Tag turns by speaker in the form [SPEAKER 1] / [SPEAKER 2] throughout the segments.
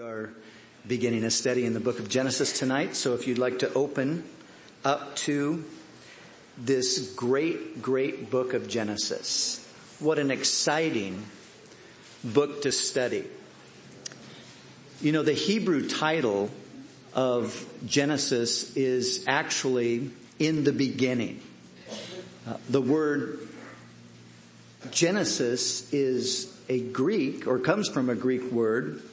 [SPEAKER 1] are beginning a study in the book of Genesis tonight. So if you'd like to open up to this great book of Genesis. What an exciting book to study. You know, the Hebrew title of Genesis is actually in the beginning. The word Genesis is a Greek, or comes from a Greek word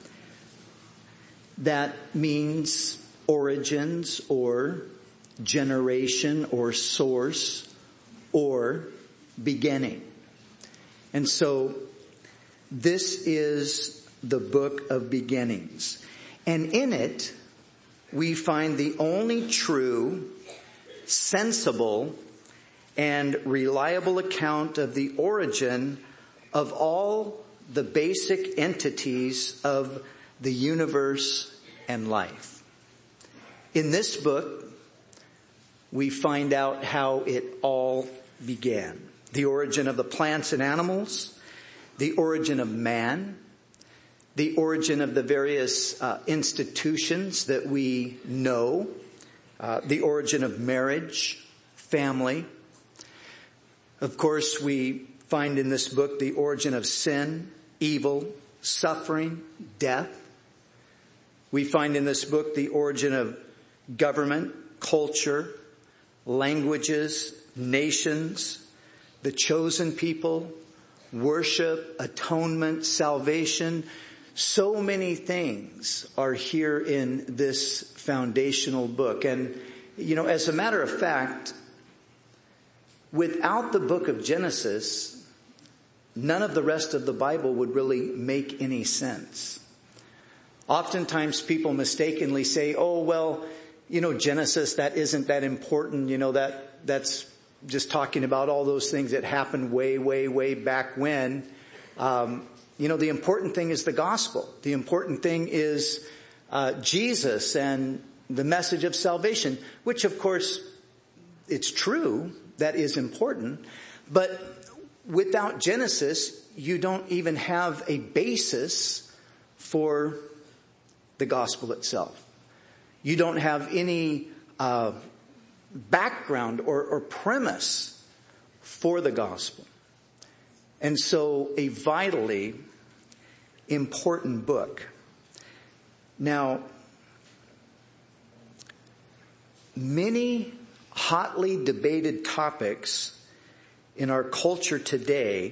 [SPEAKER 1] that means origins or generation or source or beginning. And so this is the book of beginnings. And in it, we find the only true, sensible, and reliable account of the origin of all the basic entities of the universe and life. In this book, we find out how it all began. The origin of the plants and animals, the origin of man, the origin of the various institutions that we know, the origin of marriage, family. Of course, we find in this book the origin of sin, evil, suffering, death. We find in this book the origin of government, culture, languages, nations, the chosen people, worship, atonement, salvation. So many things are here in this foundational book. And, you know, as a matter of fact, without the book of Genesis, none of the rest of the Bible would really make any sense. Oftentimes people mistakenly say, oh, well, you know, Genesis, that isn't that important. You know, that's just talking about all those things that happened way back when. You know, the important thing is the gospel. The important thing is Jesus and the message of salvation, which of course it's true. That is important. But without Genesis, you don't even have a basis for the gospel itself. You don't have any background or premise for the gospel. And so a vitally important book. Now, many hotly debated topics in our culture today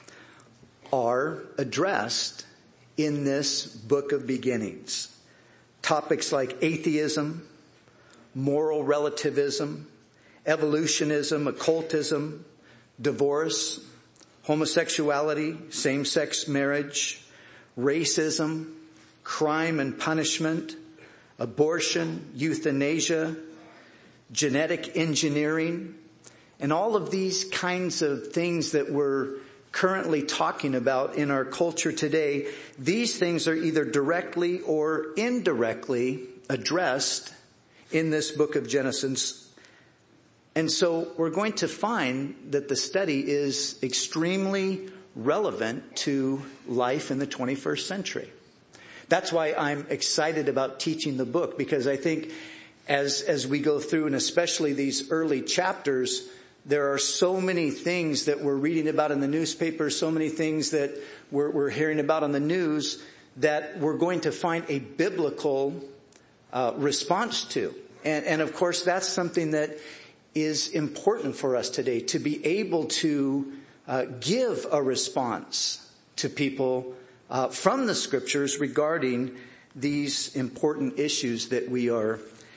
[SPEAKER 1] are addressed in this book of beginnings. Topics like atheism, moral relativism, evolutionism, occultism, divorce, homosexuality, same-sex marriage, racism, crime and punishment, abortion, euthanasia, genetic engineering, and all of these kinds of things that we're currently talking about in our culture today. These things are either directly or indirectly addressed in this book of Genesis. And so we're going to find that the study is extremely relevant to life in the 21st century. That's why I'm excited about teaching the book, because I think as we go through, and especially these early chapters, there are so many things that we're reading about in the newspaper, so many things that we're hearing about on the news that we're going to find a biblical response to. And of course, that's something that is important for us today, to be able to give a response to people from the scriptures regarding these important issues that we are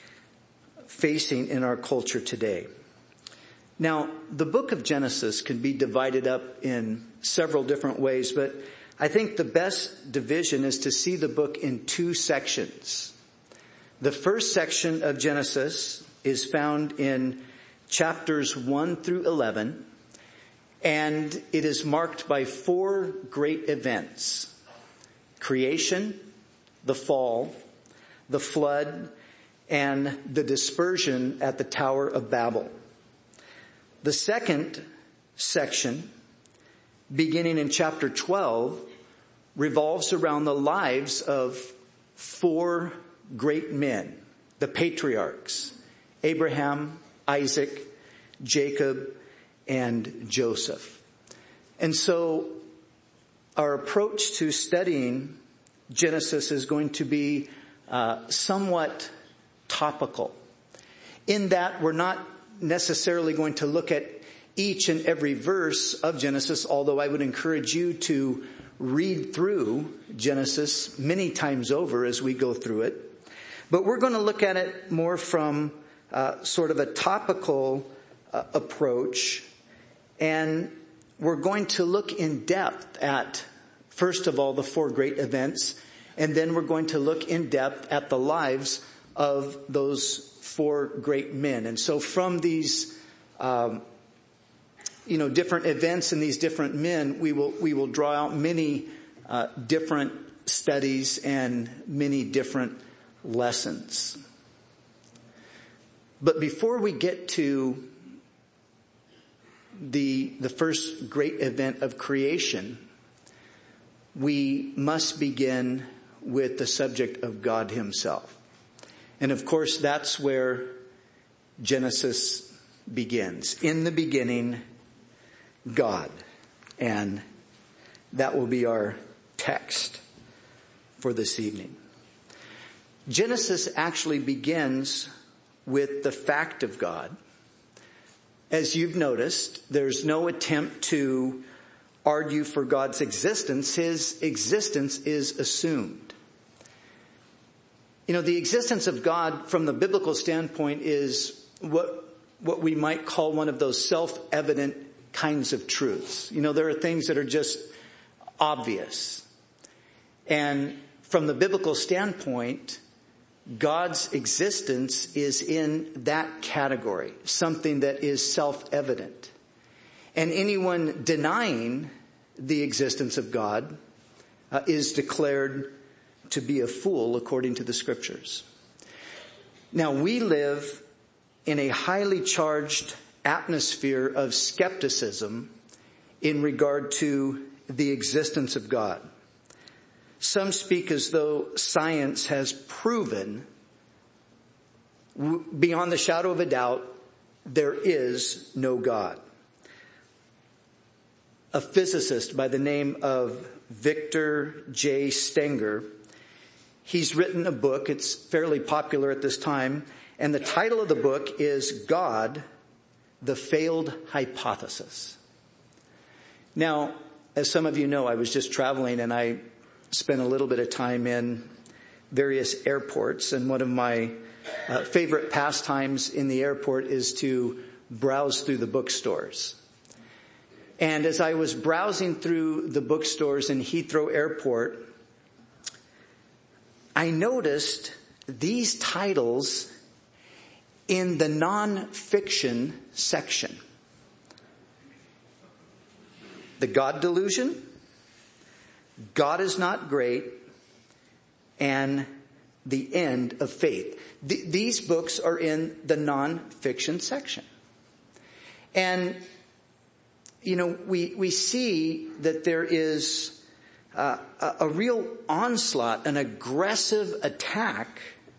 [SPEAKER 1] facing in our culture today. Now, the book of Genesis can be divided up in several different ways, but I think the best division is to see the book in two sections. The first section of Genesis is found in chapters 1 through 11, and it is marked by four great events: creation, the fall, the flood, and the dispersion at the Tower of Babel. The second section, beginning in chapter 12, revolves around the lives of four great men, the patriarchs, Abraham, Isaac, Jacob, and Joseph. And so our approach to studying Genesis is going to be somewhat topical, in that we're not necessarily going to look at each and every verse of Genesis, although I would encourage you to read through Genesis many times over as we go through it. But we're going to look at it more from sort of a topical approach, and we're going to look in depth at, first of all, the four great events, and then we're going to look in depth at the lives of those four great men. And so from these different events and these different men, we will draw out many different studies and many different lessons. But before we get to the first great event of creation, we must begin with the subject of God himself. And of course, that's where Genesis begins. In the beginning, God. And that will be our text for this evening. Genesis actually begins with the fact of God. As you've noticed, there's no attempt to argue for God's existence. His existence is assumed. The existence of God from the biblical standpoint is what we might call one of those self-evident kinds of truths. There are things that are just obvious. And from the biblical standpoint, God's existence is in that category, something that is self-evident. And anyone denying the existence of God is declared to be a fool according to the scriptures. Now, we live in a highly charged atmosphere of skepticism in regard to the existence of God. Some speak as though science has proven beyond the shadow of a doubt there is no God. A physicist by the name of Victor J. Stenger, he's written a book. It's fairly popular at this time. And the title of the book is God, the Failed Hypothesis. Now, as some of you know, I was just traveling and I spent a little bit of time in various airports. And one of my favorite pastimes in the airport is to browse through the bookstores. And as I was browsing through the bookstores in Heathrow Airport, I noticed these titles in the non-fiction section. The God Delusion, God is Not Great, and The End of Faith. These books are in the non-fiction section. And, we see that there is a real onslaught, an aggressive attack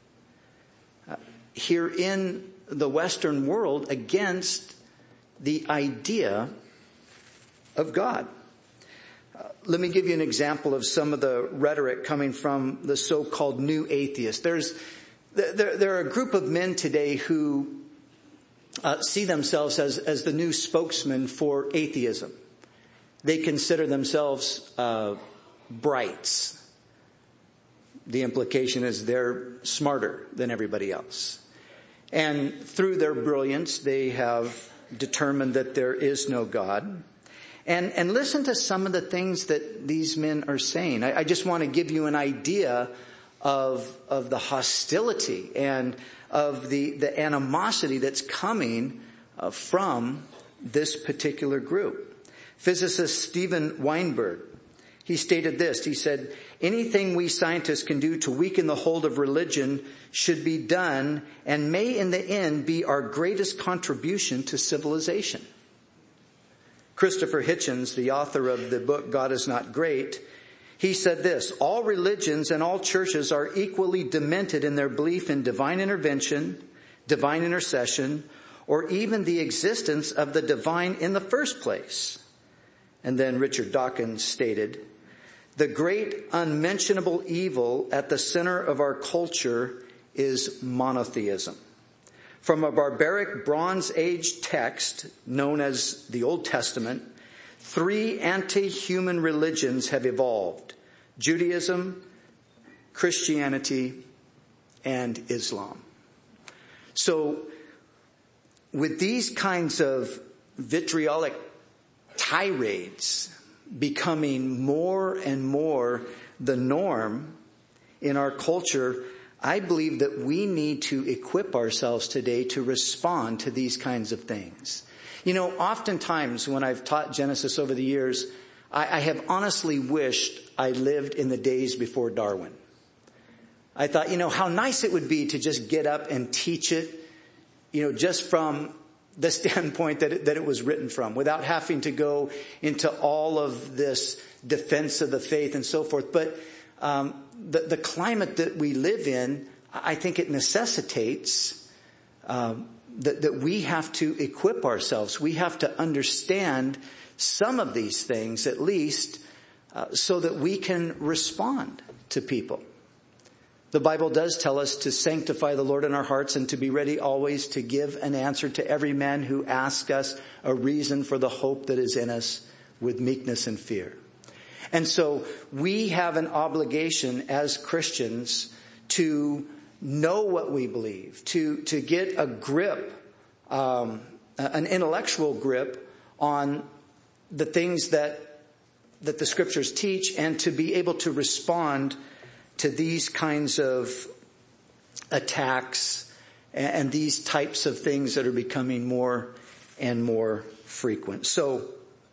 [SPEAKER 1] here in the Western world against the idea of God. Let me give you an example of some of the rhetoric coming from the so-called new atheists. There are a group of men today who see themselves as the new spokesman for atheism. They consider themselves brights. The implication is they're smarter than everybody else. And through their brilliance, they have determined that there is no God. And listen to some of the things that these men are saying. I just want to give you an idea of the hostility and of the animosity that's coming from this particular group. Physicist Steven Weinberg, he stated this. He said, anything we scientists can do to weaken the hold of religion should be done and may in the end be our greatest contribution to civilization. Christopher Hitchens, the author of the book God is Not Great, He said this: all religions and all churches are equally demented in their belief in divine intervention, divine intercession, or even the existence of the divine in the first place. And then Richard Dawkins stated, the great unmentionable evil at the center of our culture is monotheism. From a barbaric Bronze Age text known as the Old Testament, 3 anti-human religions have evolved: Judaism, Christianity, and Islam. So, with these kinds of vitriolic tirades becoming more and more the norm in our culture, I believe that we need to equip ourselves today to respond to these kinds of things. You know, oftentimes when I've taught Genesis over the years, I have honestly wished I lived in the days before Darwin. I thought, how nice it would be to just get up and teach it, just from the standpoint that it was written from, without having to go into all of this defense of the faith and so forth. But the climate that we live in, I think it necessitates that we have to equip ourselves. We have to understand some of these things, at least, so that we can respond to people. The Bible does tell us to sanctify the Lord in our hearts and to be ready always to give an answer to every man who asks us a reason for the hope that is in us with meekness and fear. And so we have an obligation as Christians to know what we believe, to get a grip, an intellectual grip on the things that the scriptures teach, and to be able to respond to these kinds of attacks and these types of things that are becoming more and more frequent. So,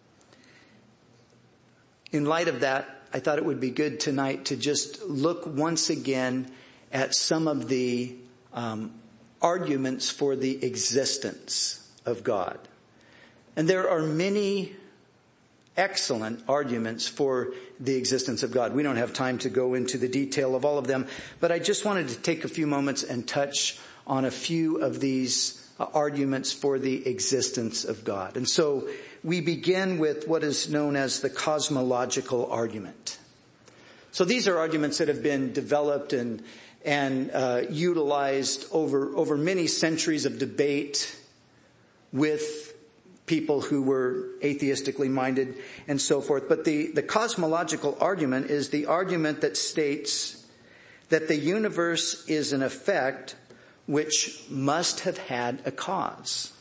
[SPEAKER 1] in light of that, I thought it would be good tonight to just look once again at some of the arguments for the existence of God. And there are many excellent arguments for the existence of God. We don't have time to go into the detail of all of them, but I just wanted to take a few moments and touch on a few of these arguments for the existence of God. And so we begin with what is known as the cosmological argument. So these are arguments that have been developed and utilized over many centuries of debate with people who were atheistically minded and so forth. But the cosmological argument is the argument that states that the universe is an effect which must have had a cause.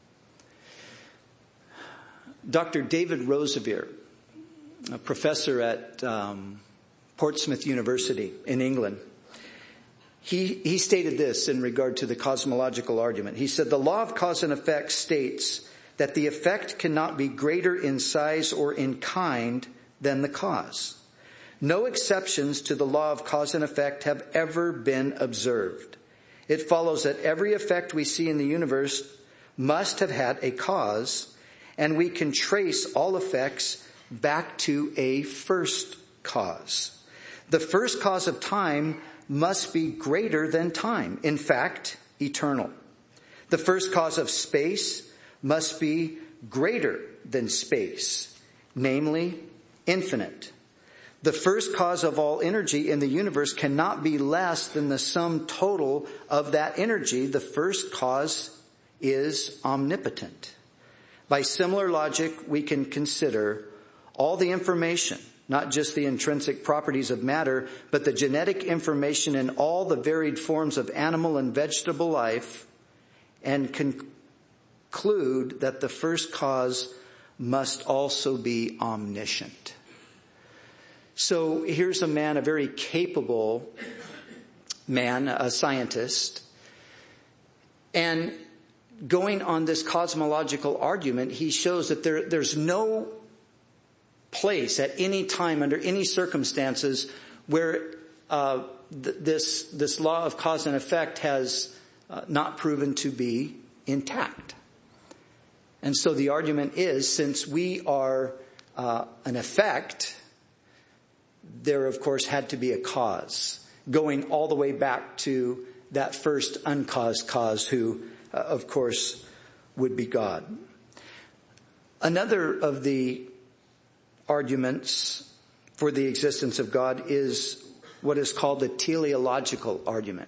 [SPEAKER 1] Dr. David Rosevere, a professor at Portsmouth University in England, he stated this in regard to the cosmological argument. He said, the law of cause and effect states that the effect cannot be greater in size or in kind than the cause. No exceptions to the law of cause and effect have ever been observed. It follows that every effect we see in the universe must have had a cause, and we can trace all effects back to a first cause. The first cause of time must be greater than time, in fact, eternal. The first cause of space must be greater than space, namely infinite. The first cause of all energy in the universe cannot be less than the sum total of that energy. The first cause is omnipotent. By similar logic, we can consider all the information, not just the intrinsic properties of matter, but the genetic information in all the varied forms of animal and vegetable life, and conclude that the first cause must also be omniscient. So here's a man, a very capable man, a scientist, and going on this cosmological argument, he shows that there's no place at any time, under any circumstances, where this law of cause and effect has not proven to be intact. And so the argument is, since we are an effect, there of course had to be a cause, going all the way back to that first uncaused cause who, of course, would be God. Another of the arguments for the existence of God is what is called the teleological argument.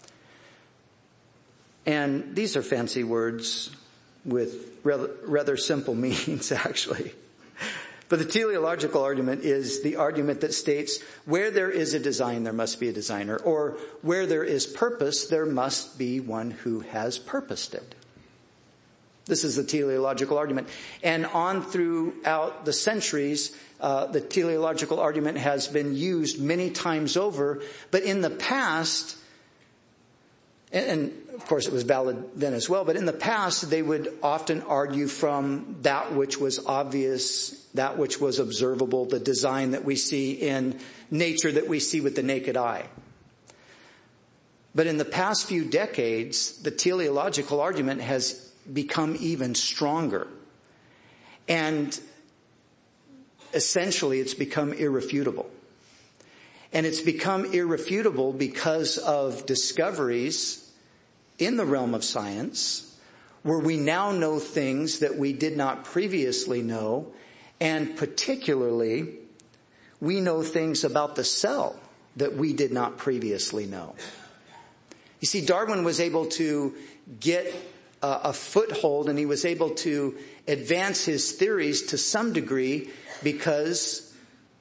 [SPEAKER 1] And these are fancy words with rather simple meanings, actually. But the teleological argument is the argument that states where there is a design, there must be a designer, or where there is purpose, there must be one who has purposed it. This is the teleological argument. And on throughout the centuries, the teleological argument has been used many times over. But in the past, and of course it was valid then as well, but in the past they would often argue from that which was obvious, that which was observable, the design that we see in nature that we see with the naked eye. But in the past few decades, the teleological argument has become even stronger. And essentially it's become irrefutable. And it's become irrefutable because of discoveries in the realm of science where we now know things that we did not previously know. And particularly, we know things about the cell that we did not previously know. You see, Darwin was able to get a foothold, and he was able to advance his theories to some degree because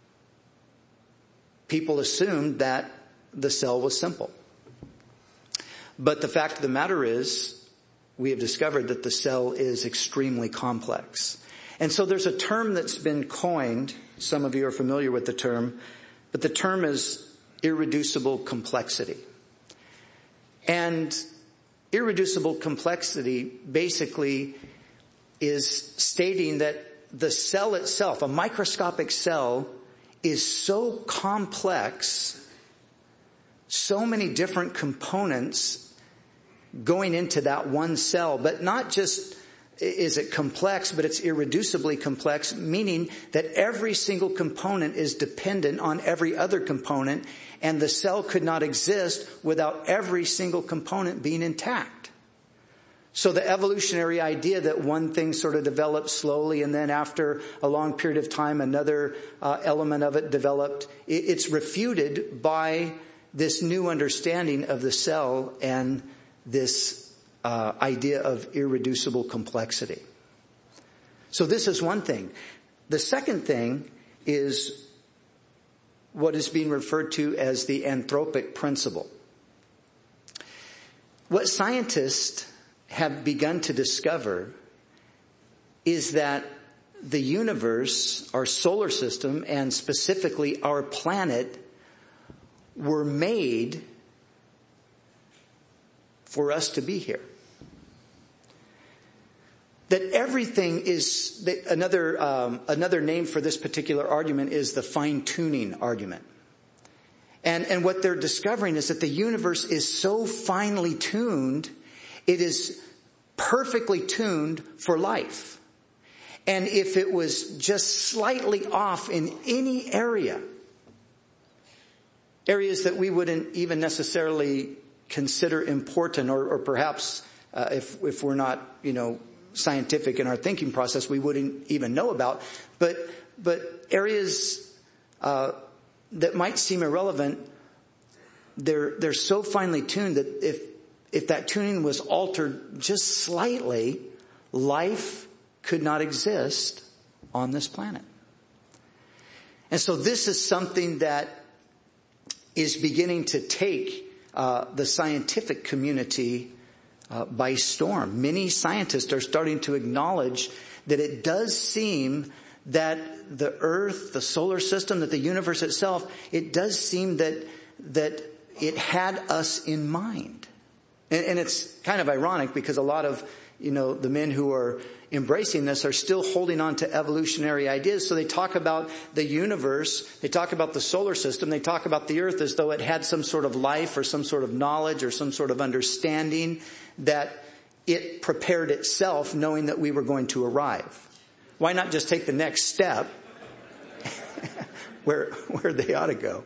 [SPEAKER 1] people assumed that the cell was simple. But the fact of the matter is, we have discovered that the cell is extremely complex. And so there's a term that's been coined. Some of you are familiar with the term, but the term is irreducible complexity. And irreducible complexity basically is stating that the cell itself, a microscopic cell, is so complex, so many different components going into that one cell, but not just is it complex, but it's irreducibly complex, meaning that every single component is dependent on every other component, and the cell could not exist without every single component being intact. So the evolutionary idea that one thing sort of developed slowly and then after a long period of time another element of it developed, it's refuted by this new understanding of the cell and this idea of irreducible complexity. So this is one thing. The second thing is what is being referred to as the anthropic principle. What scientists have begun to discover is that the universe, our solar system, and specifically our planet, were made for us to be here. That everything is, another name for this particular argument is the fine-tuning argument. And what they're discovering is that the universe is so finely tuned, it is perfectly tuned for life. And if it was just slightly off in any areas that we wouldn't even necessarily consider important, or perhaps if we're not, scientific in our thinking process, we wouldn't even know about, but areas that might seem irrelevant, they're so finely tuned that if that tuning was altered just slightly, life could not exist on this planet. And so this is something that is beginning to take the scientific community by storm. Many scientists are starting to acknowledge that it does seem that the Earth, the solar system, that the universe itself, it does seem that it had us in mind. And it's kind of ironic because a lot of, the men who are embracing this are still holding on to evolutionary ideas. So they talk about the universe, they talk about the solar system, they talk about the Earth as though it had some sort of life or some sort of knowledge or some sort of understanding that it prepared itself knowing that we were going to arrive. Why not just take the next step, where they ought to go.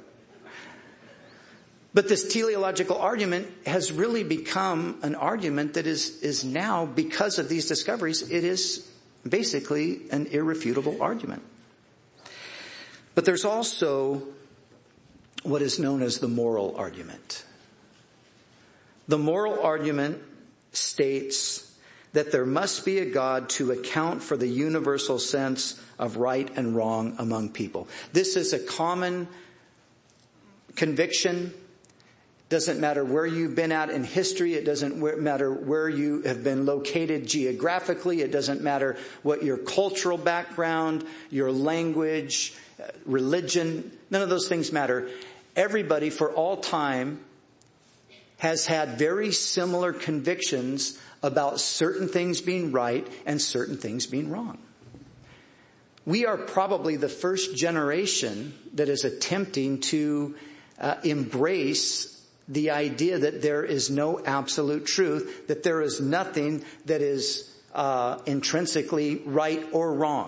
[SPEAKER 1] But this teleological argument has really become an argument that is now, because of these discoveries, it is basically an irrefutable argument. But there's also what is known as the moral argument. The moral argument states that there must be a God to account for the universal sense of right and wrong among people. This is a common conviction. Doesn't matter where you've been at in history. It doesn't matter where you have been located geographically. It doesn't matter what your cultural background, your language, religion. None of those things matter. Everybody for all time has had very similar convictions about certain things being right and certain things being wrong. We are probably the first generation that is attempting to embrace the idea that there is no absolute truth, that there is nothing that is intrinsically right or wrong.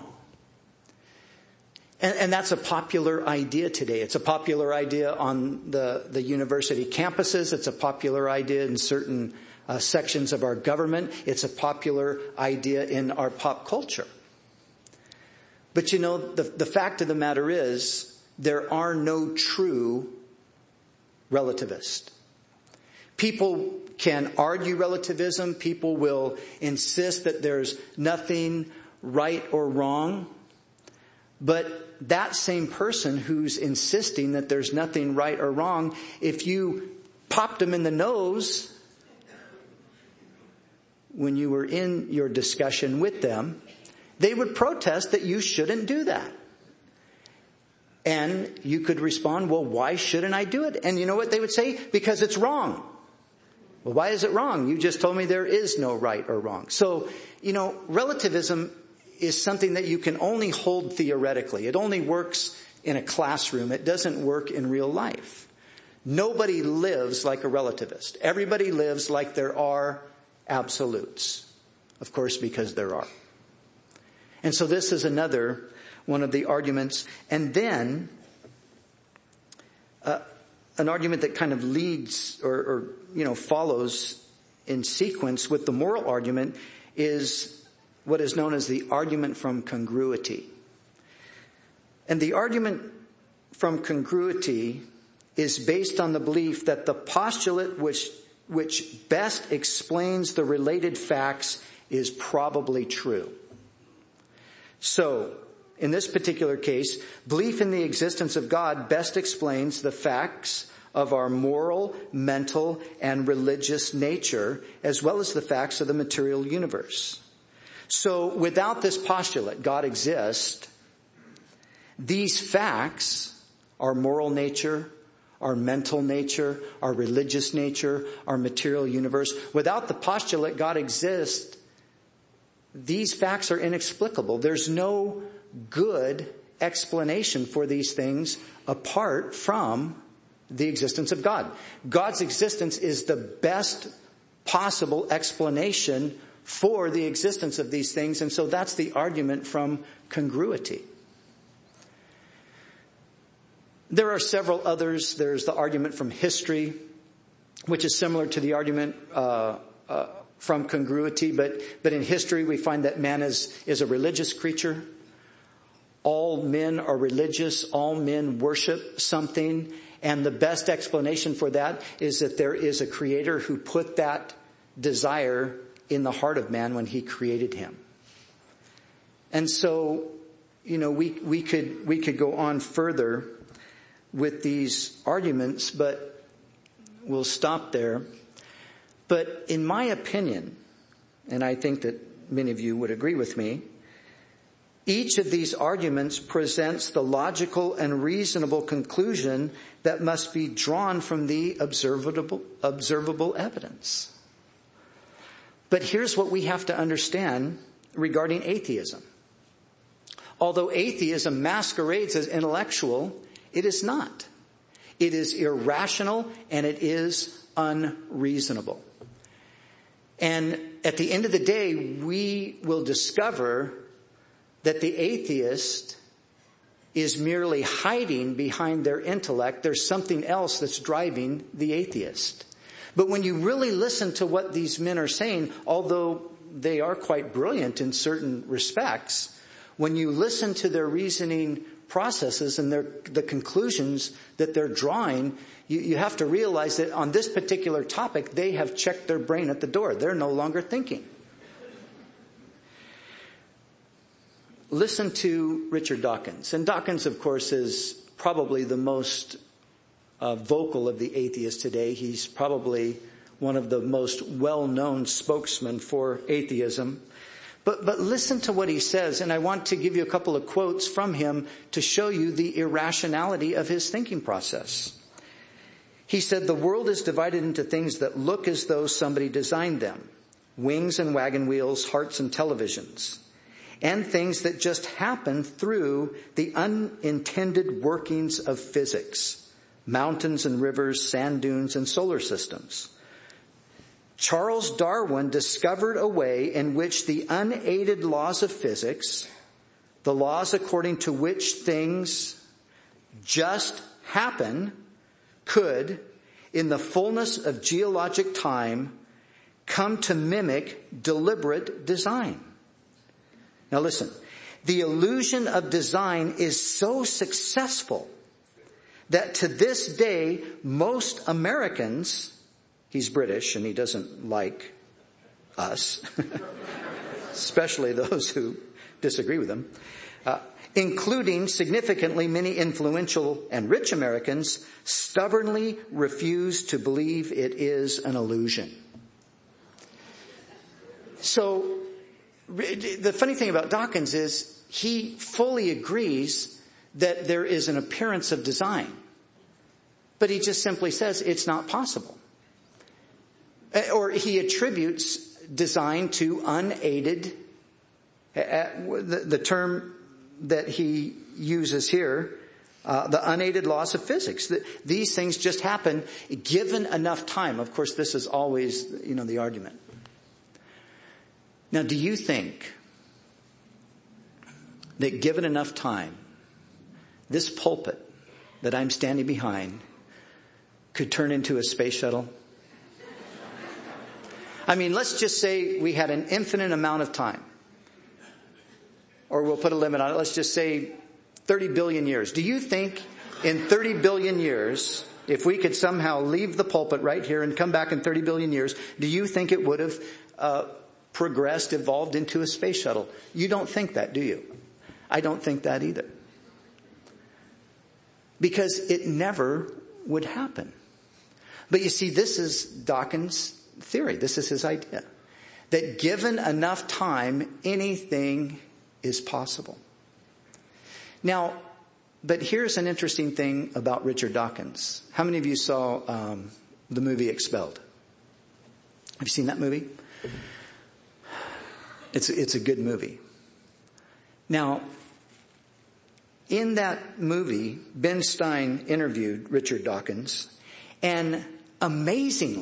[SPEAKER 1] And that's a popular idea today. It's a popular idea on the university campuses. It's a popular idea in certain sections of our government. It's a popular idea in our pop culture. But you know, the fact of the matter is, there are no true relativists. People can argue relativism. People will insist that there's nothing right or wrong. But that same person who's insisting that there's nothing right or wrong, if you popped them in the nose when you were in your discussion with them, they would protest that you shouldn't do that. And you could respond, well, why shouldn't I do it? And you know what they would say? Because it's wrong. Well, why is it wrong? You just told me there is no right or wrong. So, you know, relativism is something that you can only hold theoretically. It only works in a classroom. It doesn't work in real life. Nobody lives like a relativist. Everybody lives like there are absolutes. Of course, because there are. And so this is another one of the arguments. And then an argument that kind of leads or follows in sequence with the moral argument is what is known as the argument from congruity. And the argument from congruity is based on the belief that the postulate which best explains the related facts is probably true. So, in this particular case, belief in the existence of God best explains the facts of our moral, mental, and religious nature, as well as the facts of the material universe. So without this postulate, God exists, these facts, our moral nature, our mental nature, our religious nature, our material universe, without the postulate God exists, these facts are inexplicable. There's no good explanation for these things apart from the existence of God. God's existence is the best possible explanation for the existence of these things, and so that's the argument from congruity. There are several others. There's the argument from history, which is similar to the argument from congruity, but in history we find that man is a religious creature. All men are religious. All men worship something. And the best explanation for that is that there is a creator who put that desire in the heart of man when he created him. And so, we could go on further with these arguments, but we'll stop there. But in my opinion, and I think that many of you would agree with me, each of these arguments presents the logical and reasonable conclusion that must be drawn from the observable evidence. But here's what we have to understand regarding atheism. Although atheism masquerades as intellectual, it is not. It is irrational and it is unreasonable. And at the end of the day, we will discover that the atheist is merely hiding behind their intellect. There's something else that's driving the atheist. But when you really listen to what these men are saying, although they are quite brilliant in certain respects, when you listen to their reasoning processes and the conclusions that they're drawing, you have to realize that on this particular topic, they have checked their brain at the door. They're no longer thinking. Listen to Richard Dawkins. And Dawkins, of course, is probably the most vocal of the atheists today. He's probably one of the most well-known spokesmen for atheism. But listen to what he says, and I want to give you a couple of quotes from him to show you the irrationality of his thinking process. He said, "The world is divided into things that look as though somebody designed them. Wings and wagon wheels, hearts and televisions. And things that just happen through the unintended workings of physics. Mountains and rivers, sand dunes and solar systems. Charles Darwin discovered a way in which the unaided laws of physics, the laws according to which things just happen, could, in the fullness of geologic time, come to mimic deliberate design." Now listen, the illusion of design is so successful that to this day, most Americans, he's British and he doesn't like us, especially those who disagree with him, including significantly many influential and rich Americans, stubbornly refuse to believe it is an illusion. So, the funny thing about Dawkins is he fully agrees that there is an appearance of design. But he just simply says it's not possible. Or he attributes design to unaided, the term that he uses here, the unaided laws of physics. These things just happen given enough time. Of course, this is always, the argument. Now, do you think that given enough time, this pulpit that I'm standing behind could turn into a space shuttle? I mean, let's just say we had an infinite amount of time. Or we'll put a limit on it. Let's just say 30 billion years. Do you think in 30 billion years, if we could somehow leave the pulpit right here and come back in 30 billion years, do you think it would have progressed, evolved into a space shuttle? You don't think that, do you? I don't think that either. Because it never would happen. But you see, this is Dawkins' theory. This is his idea. That given enough time, anything is possible. Now, but here's an interesting thing about Richard Dawkins. How many of you saw the movie Expelled? Have you seen that movie? It's a good movie. Now, in that movie, Ben Stein interviewed Richard Dawkins, and amazing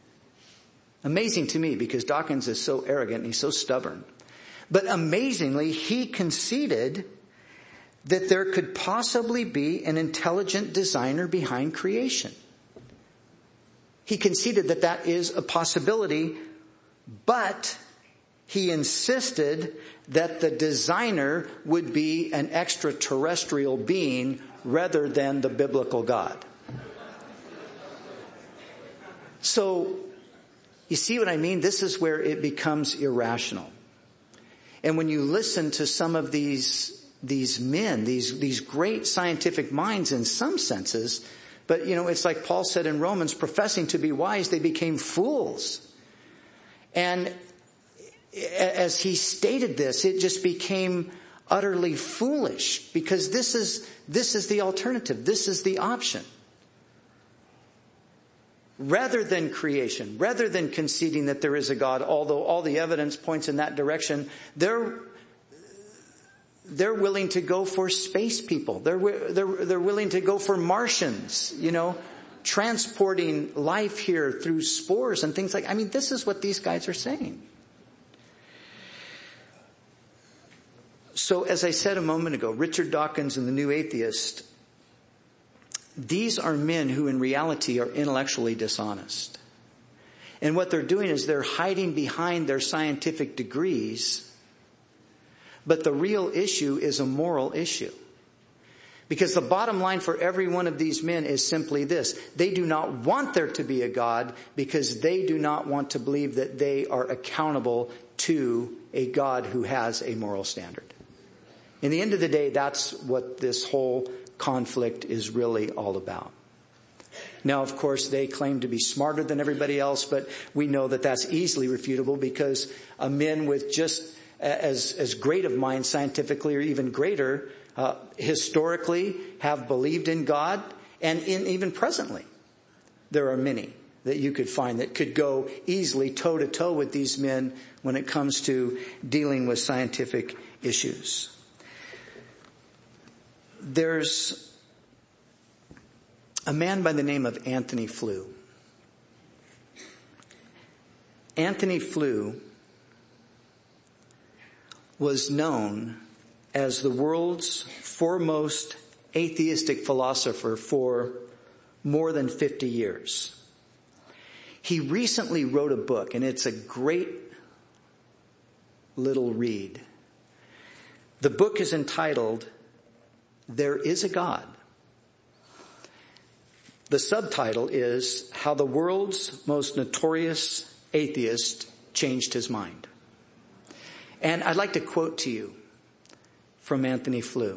[SPEAKER 1] to me, because Dawkins is so arrogant and he's so stubborn, but amazingly, he conceded that there could possibly be an intelligent designer behind creation. He conceded that that is a possibility, but he insisted that the designer would be an extraterrestrial being rather than the biblical God. So, you see what I mean? This is where it becomes irrational. And when you listen to some of these men, these great scientific minds in some senses, but it's like Paul said in Romans, professing to be wise, they became fools. And as he stated this, it just became utterly foolish, because this is the alternative. This is the option. Rather than creation, rather than conceding that there is a God, although all the evidence points in that direction, they're willing to go for space people. They're willing to go for Martians, transporting life here through spores and things like. I mean, this is what these guys are saying. So as I said a moment ago, Richard Dawkins and the New Atheist, these are men who in reality are intellectually dishonest. And what they're doing is they're hiding behind their scientific degrees, but the real issue is a moral issue. Because the bottom line for every one of these men is simply this: they do not want there to be a God because they do not want to believe that they are accountable to a God who has a moral standard. In the end of the day, that's what this whole conflict is really all about. Now, of course, they claim to be smarter than everybody else, but we know that that's easily refutable because men with just as great of minds scientifically or even greater historically have believed in God, and even presently there are many that you could find that could go easily toe to toe with these men when it comes to dealing with scientific issues. There's a man by the name of Anthony Flew. Anthony Flew was known as the world's foremost atheistic philosopher for more than 50 years. He recently wrote a book, and it's a great little read. The book is entitled, "There is a God." The subtitle is "How the World's Most Notorious Atheist Changed His Mind." And I'd like to quote to you from Anthony Flew.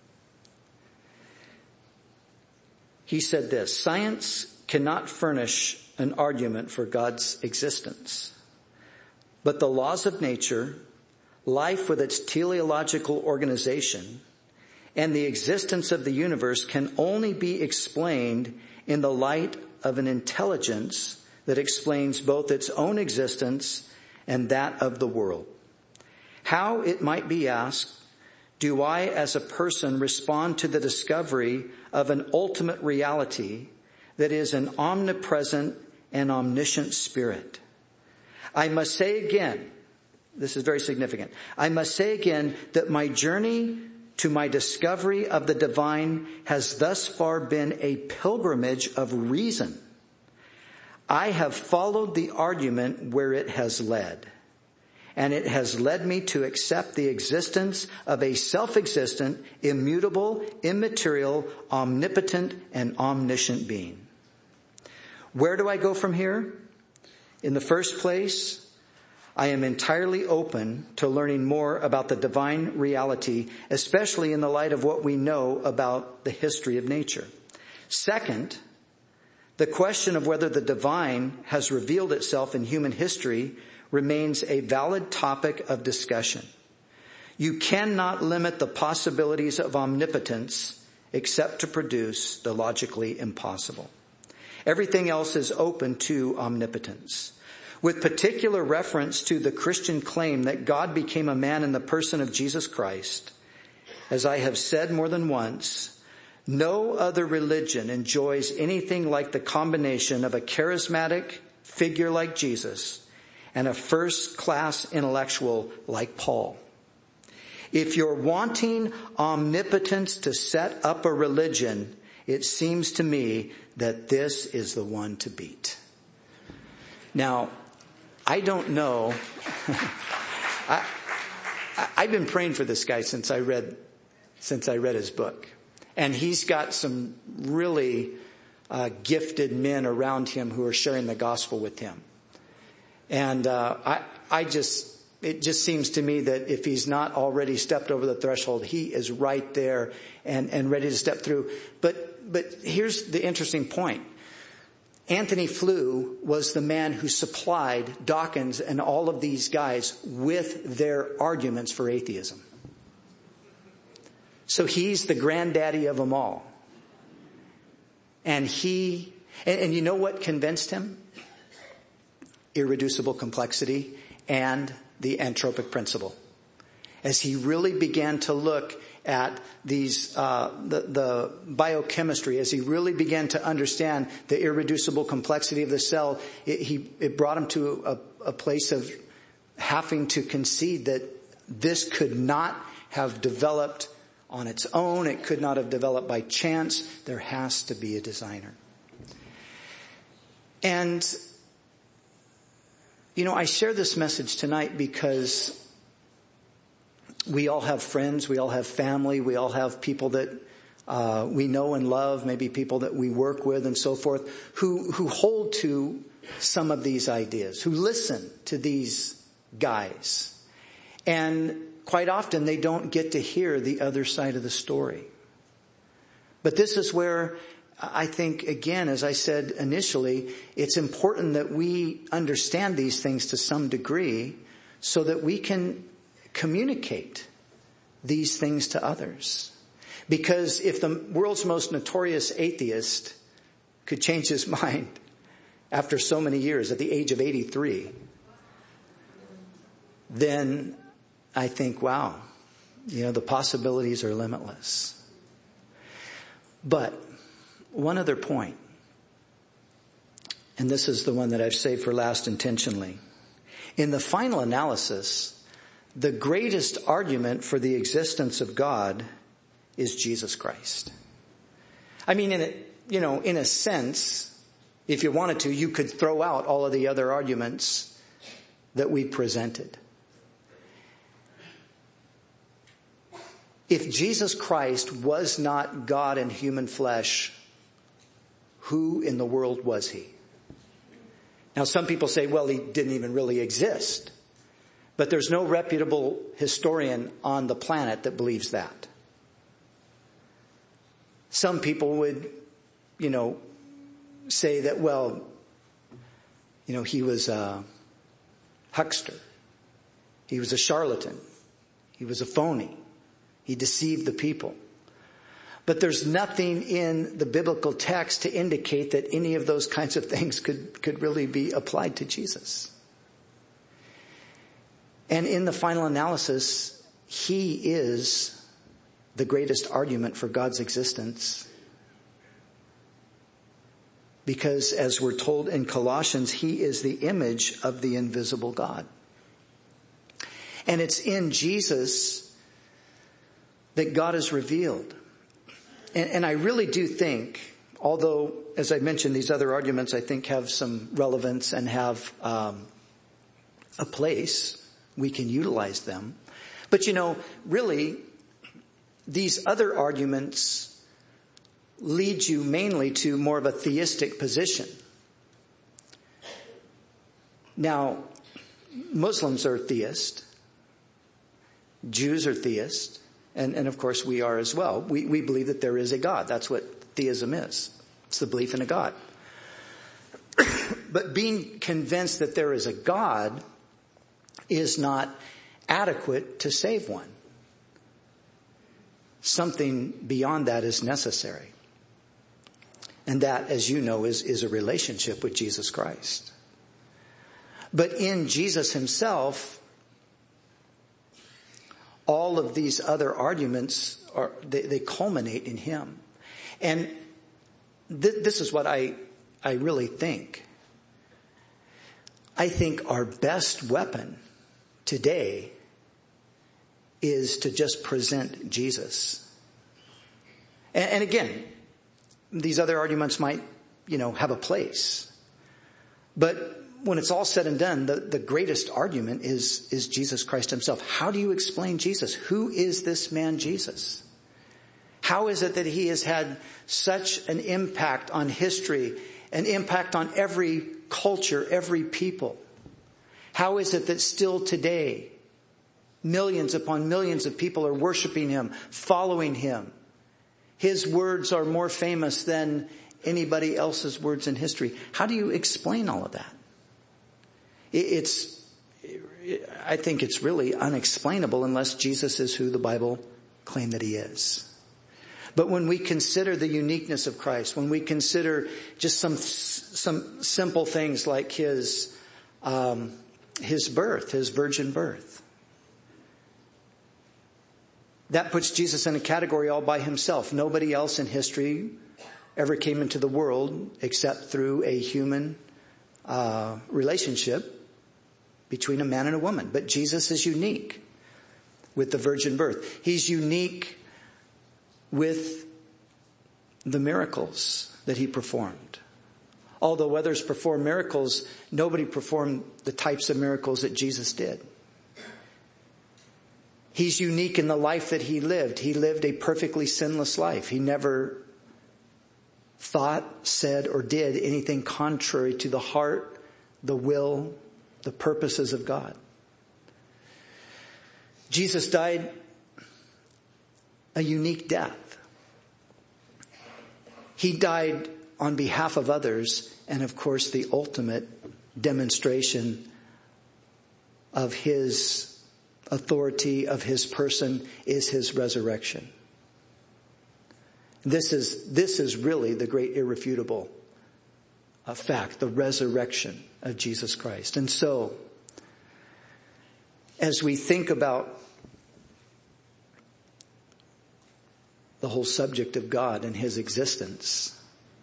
[SPEAKER 1] He said this: "Science cannot furnish an argument for God's existence, but the laws of nature, life with its teleological organization, and the existence of the universe can only be explained in the light of an intelligence that explains both its own existence and that of the world. How, it might be asked, do I as a person respond to the discovery of an ultimate reality that is an omnipresent and omniscient spirit? I must say again," this is very significant, "I must say again that my journey to my discovery of the divine has thus far been a pilgrimage of reason. I have followed the argument where it has led, and it has led me to accept the existence of a self-existent, immutable, immaterial, omnipotent, and omniscient being. Where do I go from here? In the first place, I am entirely open to learning more about the divine reality, especially in the light of what we know about the history of nature. Second, the question of whether the divine has revealed itself in human history remains a valid topic of discussion. You cannot limit the possibilities of omnipotence except to produce the logically impossible. Everything else is open to omnipotence. With particular reference to the Christian claim that God became a man in the person of Jesus Christ, as I have said more than once, no other religion enjoys anything like the combination of a charismatic figure like Jesus and a first-class intellectual like Paul. If you're wanting omnipotence to set up a religion, it seems to me that this is the one to beat." Now, I don't know. I've been praying for this guy since I read his book. And he's got some really gifted men around him who are sharing the gospel with him. And it just seems to me that if he's not already stepped over the threshold, he is right there and ready to step through. But here's the interesting point. Anthony Flew was the man who supplied Dawkins and all of these guys with their arguments for atheism. So he's the granddaddy of them all. And you know what convinced him? Irreducible complexity and the anthropic principle. As he really began to look at these, the biochemistry, as he really began to understand the irreducible complexity of the cell, it brought him to a place of having to concede that this could not have developed on its own. It could not have developed by chance. There has to be a designer. And, I share this message tonight because we all have friends, we all have family, we all have people that we know and love, maybe people that we work with and so forth, who hold to some of these ideas, who listen to these guys. And quite often they don't get to hear the other side of the story. But this is where I think, again, as I said initially, it's important that we understand these things to some degree so that we can communicate these things to others. Because if the world's most notorious atheist could change his mind after so many years, at the age of 83, then I think, wow, the possibilities are limitless. But one other point, and this is the one that I've saved for last intentionally. In the final analysis, the greatest argument for the existence of God is Jesus Christ. I mean, in a sense, if you wanted to, you could throw out all of the other arguments that we presented. If Jesus Christ was not God in human flesh, who in the world was he? Now, some people say, well, he didn't even really exist. But there's no reputable historian on the planet that believes that. Some people would, say that, well, he was a huckster. He was a charlatan. He was a phony. He deceived the people. But there's nothing in the biblical text to indicate that any of those kinds of things could really be applied to Jesus. And in the final analysis, he is the greatest argument for God's existence. Because as we're told in Colossians, he is the image of the invisible God. And it's in Jesus that God is revealed. And I really do think, although, as I mentioned, these other arguments I think have some relevance and have a place, we can utilize them. But really, these other arguments lead you mainly to more of a theistic position. Now, Muslims are theists. Jews are theists. And of course we are as well. We believe that there is a God. That's what theism is. It's the belief in a God. But being convinced that there is a God is not adequate to save one. Something beyond that is necessary. And that, as you know, is a relationship with Jesus Christ. But in Jesus himself, all of these other arguments they culminate in him. And this is what I really think. I think our best weapon today is to just present Jesus. And again, these other arguments might, have a place. But when it's all said and done, the greatest argument is Jesus Christ himself. How do you explain Jesus? Who is this man Jesus? How is it that he has had such an impact on history, an impact on every culture, every people? How is it that still today, millions upon millions of people are worshiping him, following him? His words are more famous than anybody else's words in history. How do you explain all of that? I think it's really unexplainable unless Jesus is who the Bible claimed that he is. But when we consider the uniqueness of Christ, when we consider just some simple things like his birth, his virgin birth, that puts Jesus in a category all by himself. Nobody else in history ever came into the world except through a human relationship between a man and a woman. But Jesus is unique. with the virgin birth. He's unique with the miracles that he performed. Although others performed miracles, nobody performed the types of miracles that Jesus did. He's unique in the life that he lived. He lived a perfectly sinless life. He never thought, said, or did anything contrary to the heart, the will, the purposes of God. Jesus died a unique death. He died on behalf of others, and of course the ultimate demonstration of his authority, of his person, is his resurrection. This is really the great irrefutable fact, the resurrection of Jesus Christ. And so, as we think about the whole subject of God and his existence,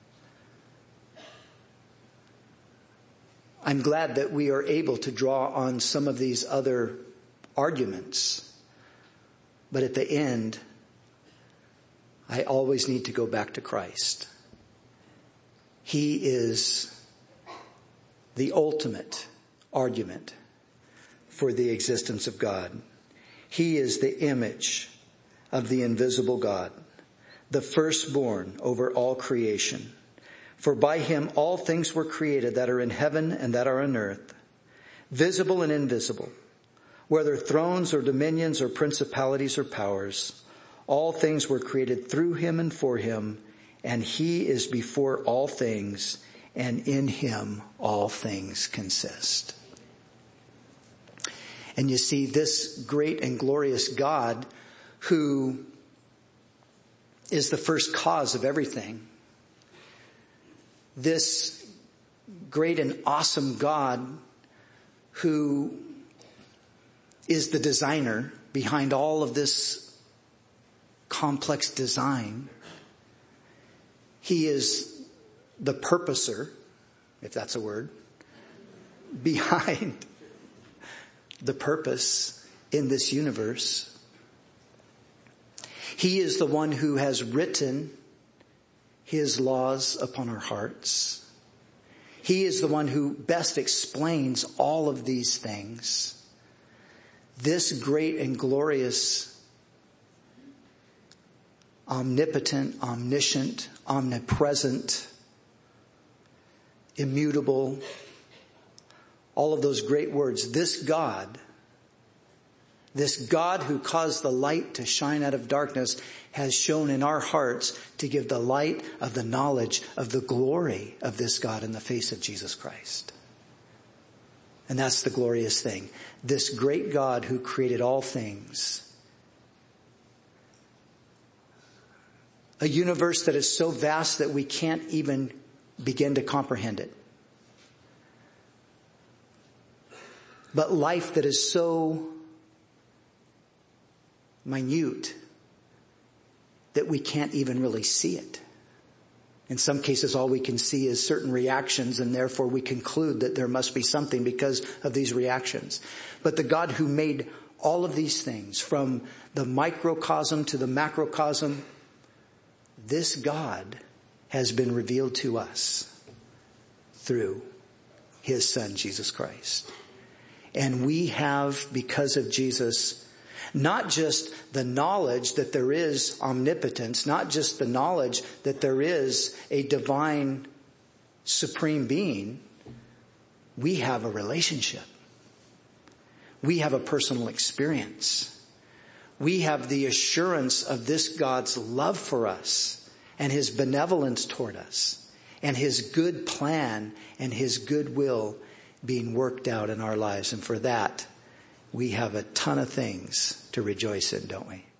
[SPEAKER 1] I'm glad that we are able to draw on some of these other arguments. But at the end, I always need to go back to Christ. He is the ultimate argument for the existence of God. He is the image of the invisible God, the firstborn over all creation. For by him all things were created that are in heaven and that are on earth, visible and invisible, whether thrones or dominions or principalities or powers. All things were created through him and for him, and he is before all things, and in him all things consist. And you see, this great and glorious God, who is the first cause of everything, this great and awesome God who is the designer behind all of this complex design. He is the purposer, if that's a word, behind the purpose in this universe. He is the one who has written his laws upon our hearts. He is the one who best explains all of these things. This great and glorious, omnipotent, omniscient, omnipresent, immutable, all of those great words. This God who caused the light to shine out of darkness, has shone in our hearts to give the light of the knowledge of the glory of this God in the face of Jesus Christ. And that's the glorious thing. This great God who created all things. A universe that is so vast that we can't even begin to comprehend it. But life that is so minute that we can't even really see it. In some cases, all we can see is certain reactions, and therefore we conclude that there must be something because of these reactions. But the God who made all of these things, from the microcosm to the macrocosm, this God has been revealed to us through his Son, Jesus Christ. And we have, because of Jesus, not just the knowledge that there is omnipotence, not just the knowledge that there is a divine supreme being. We have a relationship. We have a personal experience. We have the assurance of this God's love for us and his benevolence toward us and his good plan and his good will being worked out in our lives. And for that, we have a ton of things to rejoice in, don't we?